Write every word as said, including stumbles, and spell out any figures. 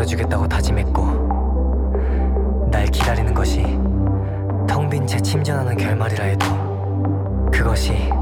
들어주겠다고 다짐했고, 날 기다리는 것이 텅 빈 채 침전하는 결말이라 해도 그것이